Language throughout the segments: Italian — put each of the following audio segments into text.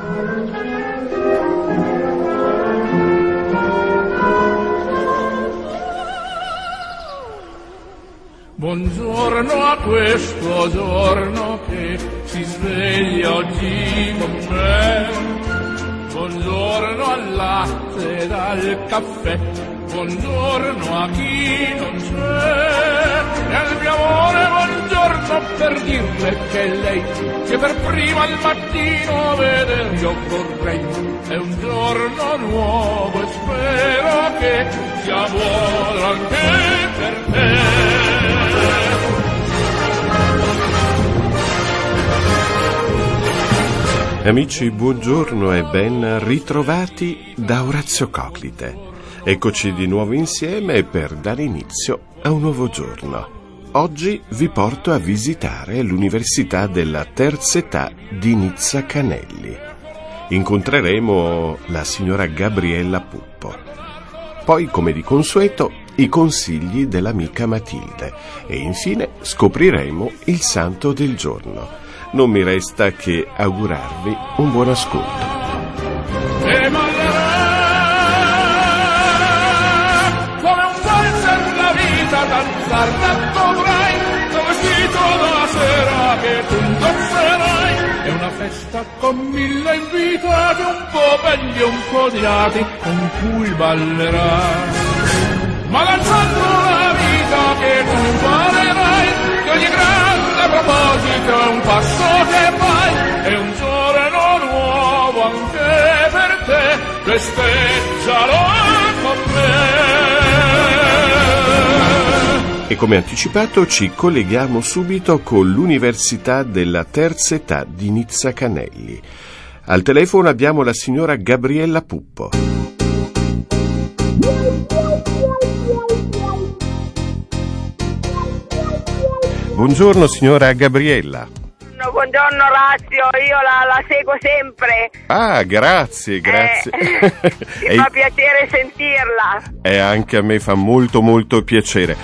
Buongiorno a questo giorno che si sveglia oggi con me. Buongiorno al latte ed al caffè. Buongiorno a chi non c'è. E al mio amore buongiorno per dirle che lei, che per prima al mattino veder io vorrei. È un giorno nuovo e spero che sia buono anche per te. Amici, buongiorno e ben ritrovati da Orazio Coclite. Eccoci di nuovo insieme per dare inizio a un nuovo giorno. Oggi vi porto a visitare l'Università della Terza Età di Nizza Canelli. Incontreremo la signora Gabriella Puppo. Poi, come di consueto, i consigli dell'amica Matilde. E infine scopriremo il santo del giorno. Non mi resta che augurarvi un buon ascolto. E ballerà come un valzer la vita, danzar dovrai, tuo vestito da sera che tu indosserai. È una festa con 1000 invitati, un po' belli e un po' odiati, con cui ballerai. Ma danzando la vita che tu imparerai, che ogni grande proposito è un passo che fai, è un giorno nuovo anche per te, festeggialo con me. E come anticipato ci colleghiamo subito con l'Università della Terza Età di Nizza Canelli. Al telefono abbiamo la signora Gabriella Puppo. Buongiorno signora Gabriella. Buongiorno Orazio, io la seguo sempre. Ah, grazie. Mi fa piacere sentirla. E anche a me fa molto piacere.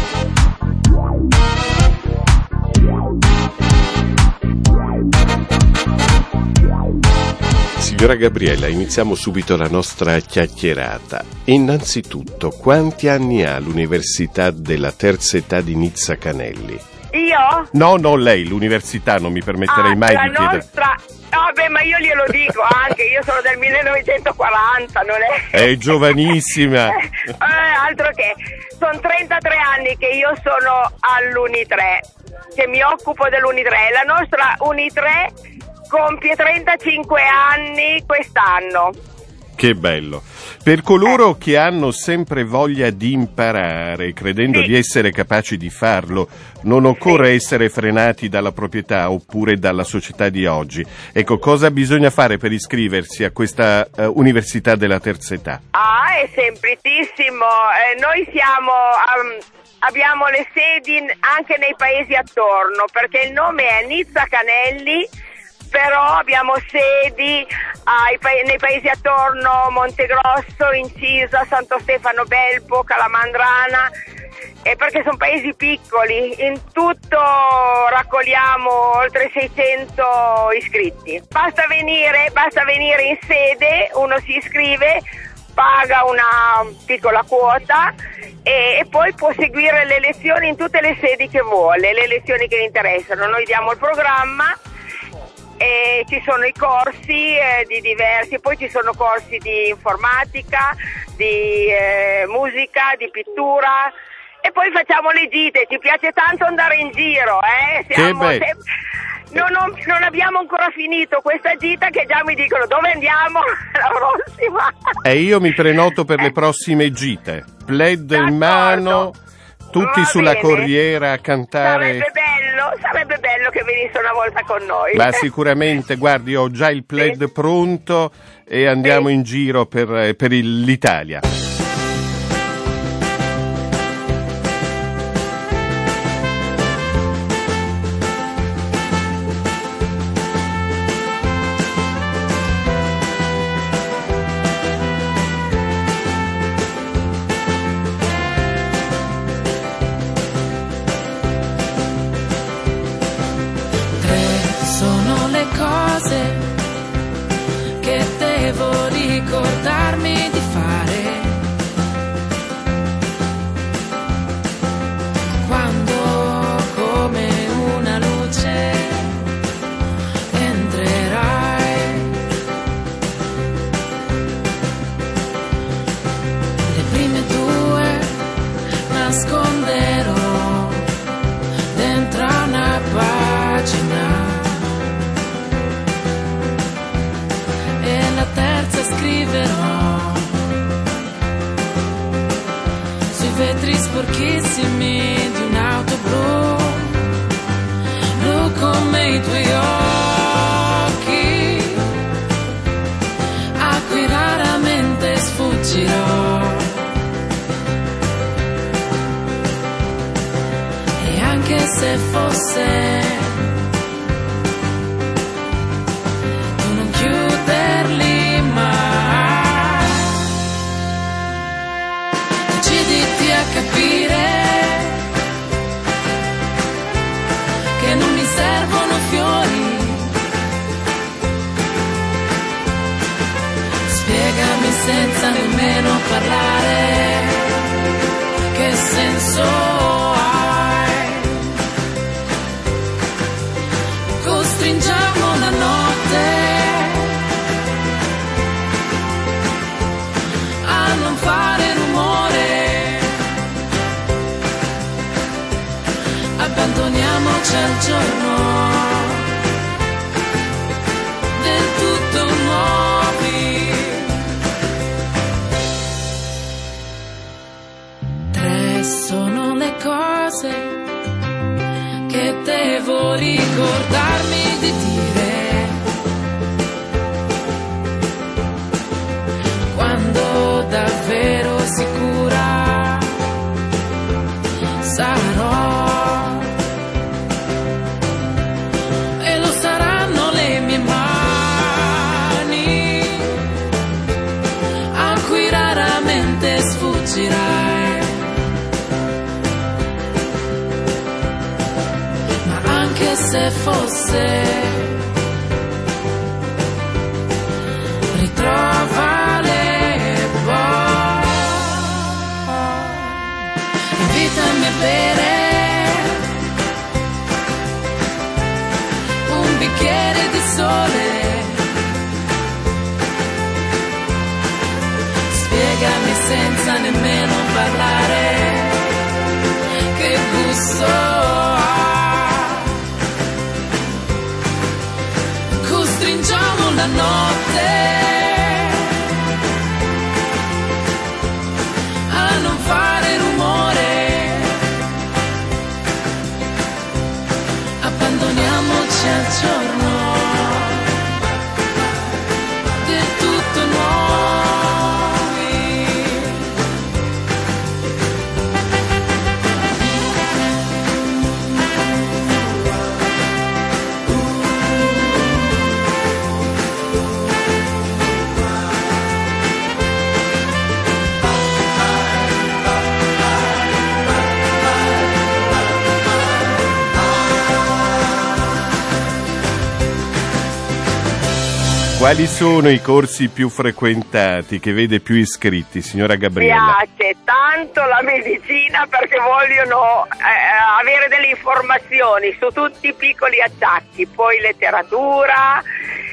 Signora Gabriella, iniziamo subito la nostra chiacchierata. Innanzitutto, quanti anni ha l'Università della Terza Età di Nizza Canelli? Io? No, lei, l'università, non mi permetterei mai di chiedere. Nostra... Vabbè, ma io glielo dico anche, io sono del 1940, non è? È giovanissima. Altro che, sono 33 anni che io sono all'Uni3, che mi occupo dell'Uni3. La nostra Uni3 compie 35 anni quest'anno. Che bello. Per coloro che hanno sempre voglia di imparare, credendo di essere capaci di farlo, non occorre essere frenati dalla proprietà oppure dalla società di oggi. Ecco, cosa bisogna fare per iscriversi a questa Università della Terza Età? È semplicissimo. Noi abbiamo le sedi anche nei paesi attorno, perché il nome è Nizza Canelli, però abbiamo sedi nei paesi attorno, Montegrosso, Incisa, Santo Stefano Belpo, Calamandrana, perché sono paesi piccoli. In tutto raccogliamo oltre 600 iscritti. Basta venire in sede, uno si iscrive, paga una piccola quota e poi può seguire le lezioni in tutte le sedi che vuole, le lezioni che gli interessano. Noi diamo il programma. E ci sono i corsi di diversi, poi ci sono corsi di informatica, di musica, di pittura, e poi facciamo le gite. Ci piace tanto andare in giro, Non abbiamo ancora finito questa gita che già mi dicono dove andiamo la prossima. E io mi prenoto per le prossime gite, plaid in mano, tutti sulla corriera a cantare. Sarebbe bello che venisse una volta con noi. Ma sicuramente, guardi, ho già il plaid pronto e andiamo in giro per l'Italia. fare. Quando come una luce entrerai, le prime due nasconderò dentro una pagina e la terza scriverò sui vetri sporchissimi di un'auto blu, blu come i tuoi occhi, a cui raramente sfuggirò. E anche se fosse tu non chiuderli mai, deciditi a capire che non mi servono fiori. Spiegami senza nemmeno parlare che senso hai. Costringiamo la notte a non fare rumore, abbandoniamoci al giorno del tutto nuovi. 3 sono le cose che devo ricordarmi di dire quando davvero sicura sarò, e lo saranno le mie mani a cui raramente sfuggirai. Ma anche se fosse, ritrovale poi, invitami a bere un bicchiere di sole, spiegami senza nemmeno parlare che gusto ha. Costringiamo la notte a non fare rumore, abbandoniamoci al giorno del tutto nuovi. Quali sono i corsi più frequentati, che vede più iscritti, signora Gabriella? Mi piace tanto la medicina perché vogliono avere delle informazioni su tutti i piccoli acciacchi, poi letteratura,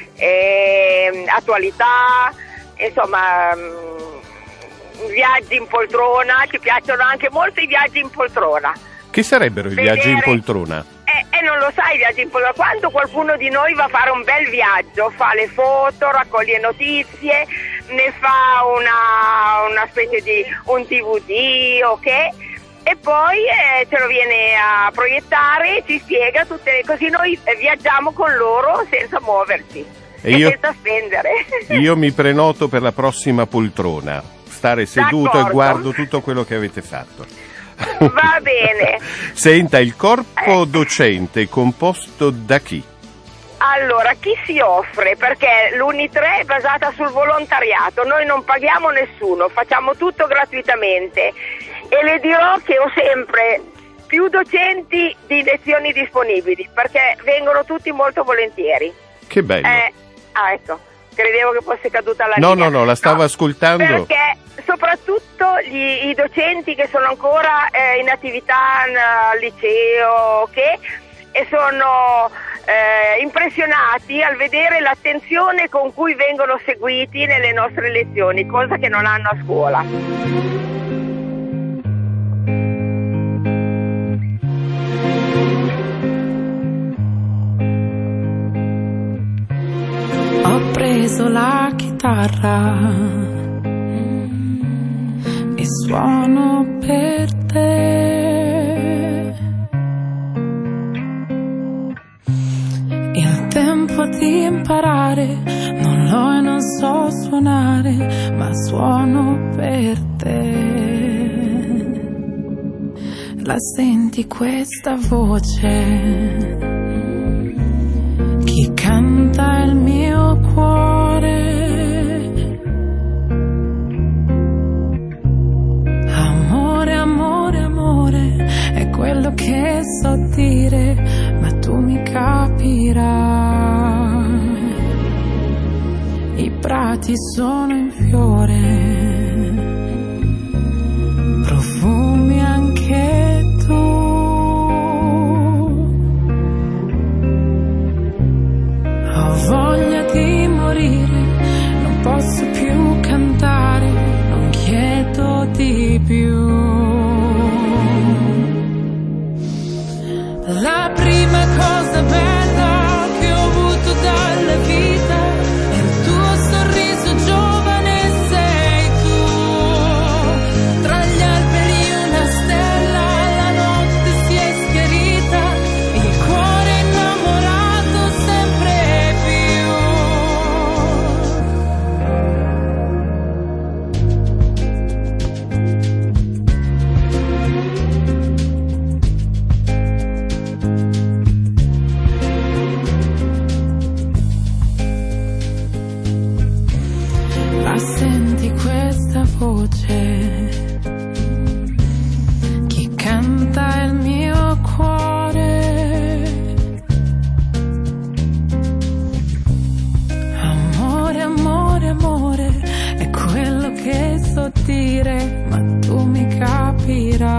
attualità, insomma, viaggi in poltrona, ci piacciono anche molto i viaggi in poltrona. Che sarebbero i viaggi in poltrona? Non lo sai i viaggi in poltrona. Quando qualcuno di noi va a fare un bel viaggio, fa le foto, raccoglie notizie, ne fa una specie di un DVD, ok? E poi ce lo viene a proiettare, ci spiega tutte le così noi viaggiamo con loro senza muoverci e senza spendere. Io mi prenoto per la prossima poltrona, stare seduto D'accordo. E guardo tutto quello che avete fatto. Va bene. Senta, il corpo docente è composto da chi? Allora, chi si offre? Perché l'Uni3 è basata sul volontariato, noi non paghiamo nessuno, facciamo tutto gratuitamente e le dirò che ho sempre più docenti di lezioni disponibili perché vengono tutti molto volentieri. Che bello. Ecco. credevo che fosse caduta la No, linea. no, la stavo ascoltando. Perché soprattutto i docenti che sono ancora in attività al liceo e sono impressionati al vedere l'attenzione con cui vengono seguiti nelle nostre lezioni, cosa che non hanno a scuola. Ho preso la chitarra e suono per te. Il tempo di imparare non l'ho e non so suonare, ma suono per te. La senti questa voce? Chi canta il mio cuore? Amore, amore, amore, è quello che so dire, ma tu mi capirai. I prati sono in fiore, profumi anche tu. Ho voglia di morire, non posso più cantare, non chiedo di più. La prima cosa bella che ho avuto dalla vita è il tuo sorriso giovane, sei tu. Tra gli alberi una stella, la notte si è schiarita, il cuore innamorato sempre senti questa voce, chi canta il mio cuore. Amore, amore, amore, è quello che so dire, ma tu mi capirai.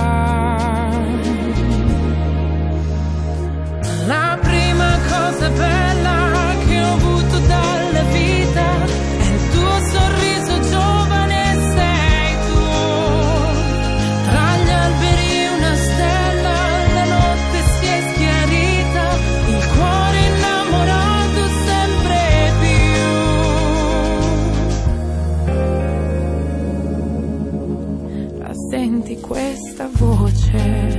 La prima cosa bella che ho avuto dalla vita è il tuo sorriso giovane, sei tu. Tra gli alberi una stella, la notte si è schiarita, il cuore innamorato sempre più. La senti questa voce?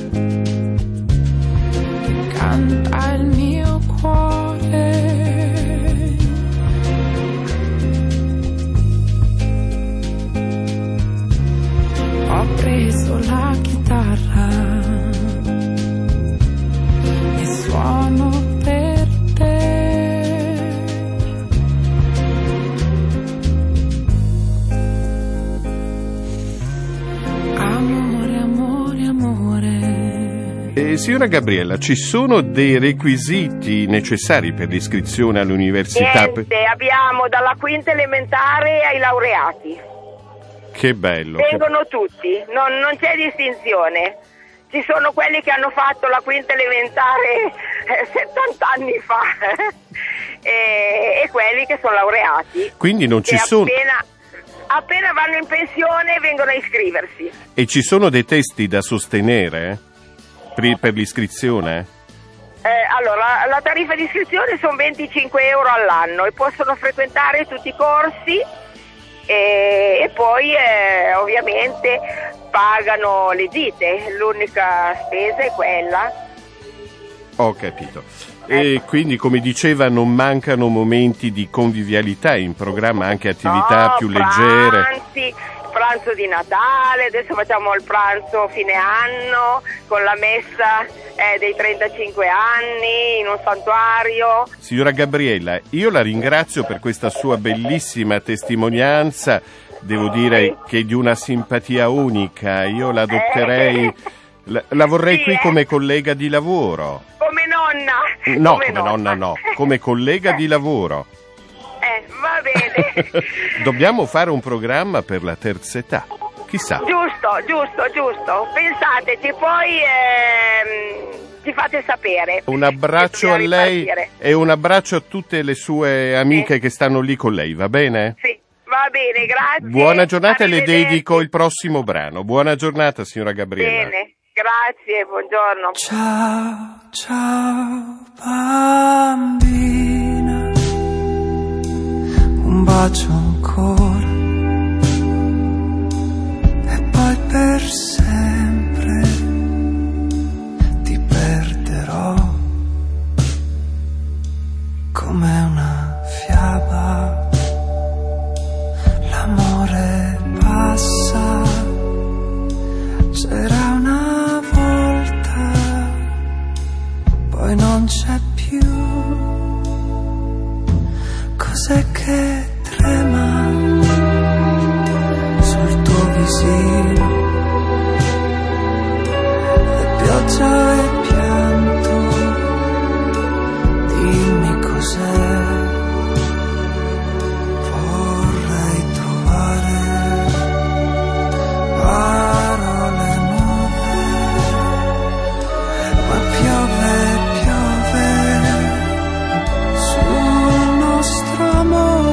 Canta il mio cuore. Ho preso la chitarra e suono per te. Amore, amore, amore. Signora Gabriella, ci sono dei requisiti necessari per l'iscrizione all'università? Niente, abbiamo dalla quinta elementare ai laureati. Che bello. Vengono tutti, non c'è distinzione. Ci sono quelli che hanno fatto la quinta elementare 70 anni fa e quelli che sono laureati. Quindi non ci sono... Appena vanno in pensione vengono a iscriversi. E ci sono dei testi da sostenere per l'iscrizione? Allora, la tariffa di iscrizione sono 25 euro all'anno e possono frequentare tutti i corsi e poi ovviamente pagano le gite, l'unica spesa è quella. Ho capito. E quindi, come diceva, non mancano momenti di convivialità, in programma anche attività più leggere. Pranzo di Natale, adesso facciamo il pranzo fine anno con la messa dei 35 anni in un santuario. Signora Gabriella, io la ringrazio per questa sua bellissima testimonianza, devo dire che è di una simpatia unica, io la adotterei, la vorrei qui come collega di lavoro. Come nonna. No, come nonna no, come collega di lavoro. bene. Dobbiamo fare un programma per la terza età. Chissà. Giusto. Pensateci, poi ci fate sapere. Un abbraccio a lei e un abbraccio a tutte le sue amiche che stanno lì con lei, va bene? Sì, va bene, grazie. Buona giornata e le dedico il prossimo brano. Buona giornata, signora Gabriella. Bene, grazie, buongiorno. Ciao bambina, un bacio ancora e poi per sempre ti perderò come una fiaba. L'amore passa, c'era una volta, poi non c'è più. Cos'è che trema sul tuo visino? E pioggia e pianto, dimmi cos'è. Vorrei trovare parole nuove, ma piove sul nostro amore.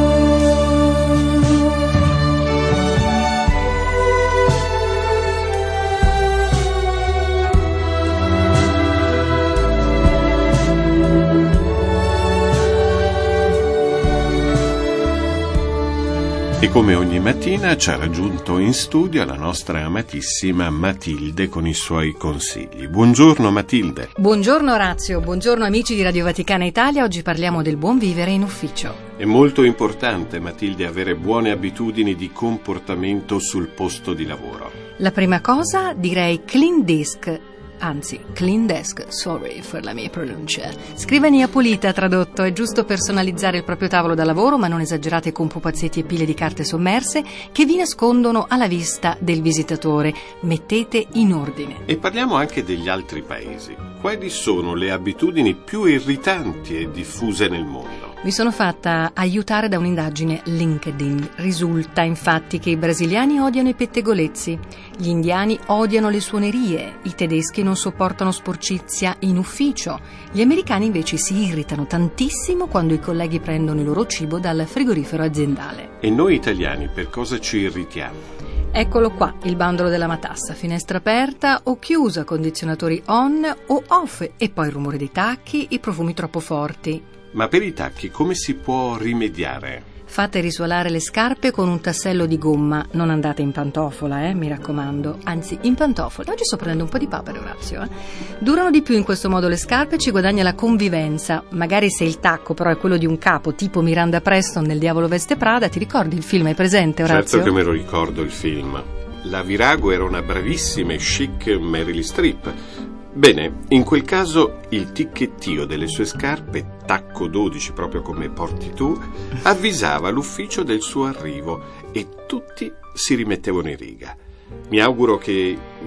E come ogni mattina ci ha raggiunto in studio la nostra amatissima Matilde con i suoi consigli. Buongiorno Matilde. Buongiorno Orazio, buongiorno amici di Radio Vaticana Italia. Oggi parliamo del buon vivere in ufficio. È molto importante, Matilde, avere buone abitudini di comportamento sul posto di lavoro. La prima cosa direi clean desk. Anzi, clean desk, sorry for la mia pronuncia. Scrivania pulita tradotto, è giusto personalizzare il proprio tavolo da lavoro, ma non esagerate con pupazzetti e pile di carte sommerse che vi nascondono alla vista del visitatore. Mettete in ordine. E parliamo anche degli altri paesi. Quali sono le abitudini più irritanti e diffuse nel mondo? Mi sono fatta aiutare da un'indagine LinkedIn. Risulta infatti che i brasiliani odiano i pettegolezzi, gli indiani odiano le suonerie, i tedeschi non sopportano sporcizia in ufficio, gli americani invece si irritano tantissimo quando i colleghi prendono il loro cibo dal frigorifero aziendale. E noi italiani per cosa ci irritiamo? Eccolo qua, il bandolo della matassa, finestra aperta o chiusa, condizionatori on o off e poi il rumore dei tacchi, i profumi troppo forti. Ma per i tacchi come si può rimediare? Fate risuolare le scarpe con un tassello di gomma, non andate in pantofola, mi raccomando, anzi in pantofola. Oggi sto prendendo un po' di papere, Orazio. Durano di più in questo modo le scarpe, ci guadagna la convivenza. Magari se il tacco però è quello di un capo tipo Miranda Preston nel Diavolo Veste Prada, ti ricordi il film? Hai presente, Orazio? Certo che me lo ricordo il film. La Virago era una bravissima e chic Meryl Streep. Bene, in quel caso il ticchettio delle sue scarpe, tacco 12 proprio come porti tu, avvisava l'ufficio del suo arrivo e tutti si rimettevano in riga. Mi auguro che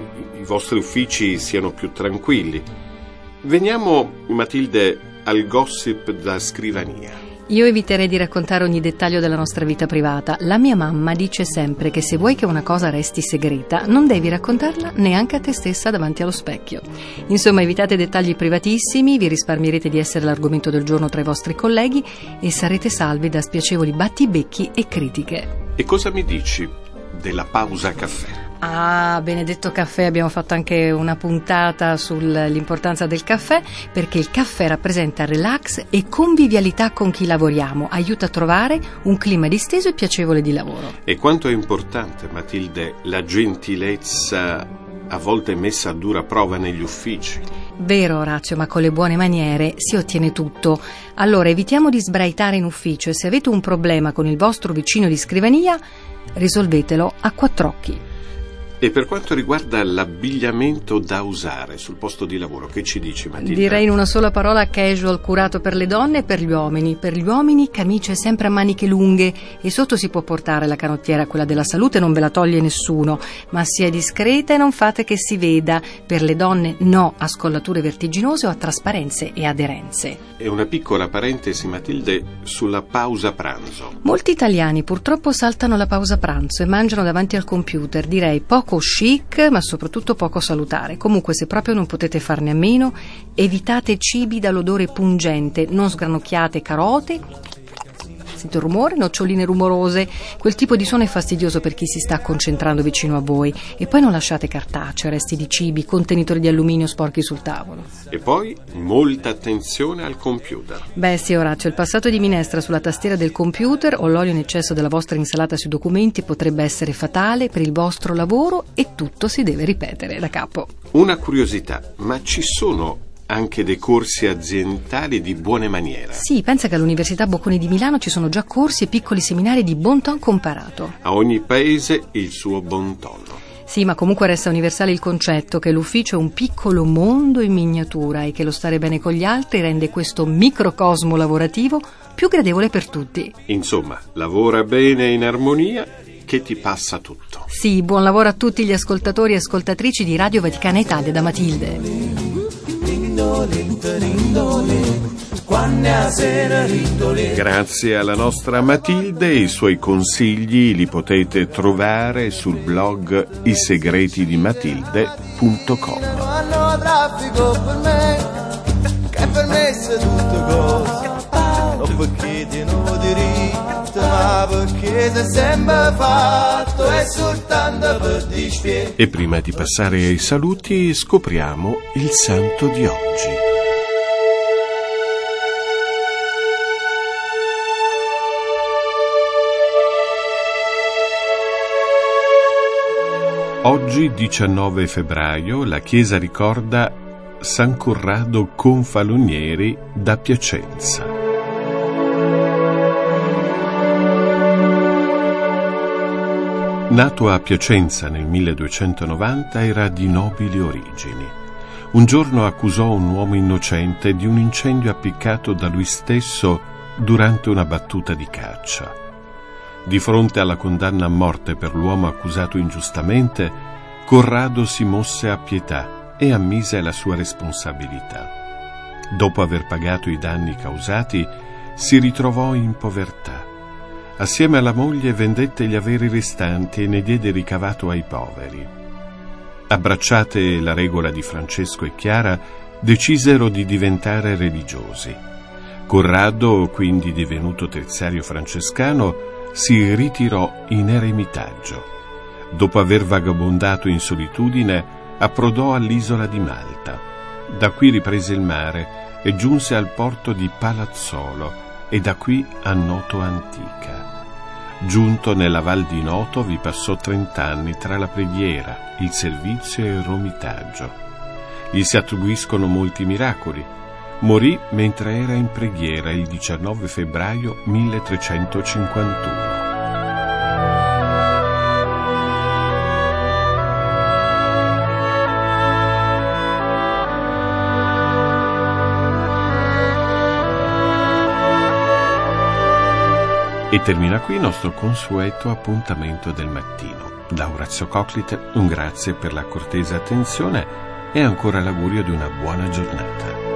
i vostri uffici siano più tranquilli. Veniamo, Matilde, al gossip da scrivania. Io eviterei di raccontare ogni dettaglio della nostra vita privata. La mia mamma dice sempre che se vuoi che una cosa resti segreta, non devi raccontarla neanche a te stessa davanti allo specchio. Insomma, evitate dettagli privatissimi, vi risparmierete di essere l'argomento del giorno tra i vostri colleghi e sarete salvi da spiacevoli battibecchi e critiche. E cosa mi dici della pausa caffè? Ah, benedetto caffè, abbiamo fatto anche una puntata sull'importanza del caffè, perché il caffè rappresenta relax e convivialità con chi lavoriamo, aiuta a trovare un clima disteso e piacevole di lavoro. E quanto è importante, Matilde, la gentilezza a volte messa a dura prova negli uffici. Vero, Orazio, ma con le buone maniere si ottiene tutto. Allora evitiamo di sbraitare in ufficio e se avete un problema con il vostro vicino di scrivania, risolvetelo a quattro occhi. E per quanto riguarda l'abbigliamento da usare sul posto di lavoro, che ci dici, Matilda? Direi in una sola parola casual, curato per le donne e per gli uomini. Per gli uomini camicie sempre a maniche lunghe e sotto si può portare la canottiera, quella della salute non ve la toglie nessuno, ma sia discreta e non fate che si veda. Per le donne no a scollature vertiginose o a trasparenze e aderenze. E una piccola parentesi, Matilde, sulla pausa pranzo. Molti italiani purtroppo saltano la pausa pranzo e mangiano davanti al computer, direi poco chic ma soprattutto poco salutare. Comunque, se proprio non potete farne a meno, evitate cibi dall'odore pungente, non sgranocchiate carote, sentite il rumore, noccioline rumorose, quel tipo di suono è fastidioso per chi si sta concentrando vicino a voi. E poi non lasciate cartacee, resti di cibi, contenitori di alluminio sporchi sul tavolo. E poi molta attenzione al computer. Beh sì, Orazio, il passato di minestra sulla tastiera del computer o l'olio in eccesso della vostra insalata sui documenti potrebbe essere fatale per il vostro lavoro e tutto si deve ripetere da capo. Una curiosità, ma ci sono anche dei corsi aziendali di buone maniere? Sì, pensa che all'Università Bocconi di Milano ci sono già corsi e piccoli seminari di bon ton comparato. A ogni paese il suo bon ton. Sì, ma comunque resta universale il concetto che l'ufficio è un piccolo mondo in miniatura e che lo stare bene con gli altri rende questo microcosmo lavorativo più gradevole per tutti. Insomma, lavora bene in armonia che ti passa tutto. Sì, buon lavoro a tutti gli ascoltatori e ascoltatrici di Radio Vaticana Italia da Matilde. Grazie alla nostra Matilde, i suoi consigli li potete trovare sul blog isegretidimmatilde.com. Hanno traffico per me, che per me è tutto cosa, non perché ti non diritto, ma perché sei sempre fatto e soltanto per dispiacere. E prima di passare ai saluti scopriamo il santo di oggi. Oggi, 19 febbraio, la Chiesa ricorda San Corrado Confalonieri da Piacenza. Nato a Piacenza nel 1290, era di nobili origini. Un giorno accusò un uomo innocente di un incendio appiccato da lui stesso durante una battuta di caccia. Di fronte alla condanna a morte per l'uomo accusato ingiustamente, Corrado si mosse a pietà e ammise la sua responsabilità. Dopo aver pagato i danni causati, si ritrovò in povertà. Assieme alla moglie vendette gli averi restanti e ne diede ricavato ai poveri. Abbracciate la regola di Francesco e Chiara, decisero di diventare religiosi. Corrado, quindi divenuto terziario francescano, si ritirò in eremitaggio. Dopo aver vagabondato in solitudine, approdò all'isola di Malta. Da qui riprese il mare e giunse al porto di Palazzolo e da qui a Noto Antica. Giunto nella Val di Noto vi passò 30 anni tra la preghiera, il servizio e il romitaggio. Gli si attribuiscono molti miracoli. Morì mentre era in preghiera il 19 febbraio 1351. E termina qui il nostro consueto appuntamento del mattino. Da Orazio Coclite un grazie per la cortese attenzione e ancora l'augurio di una buona giornata.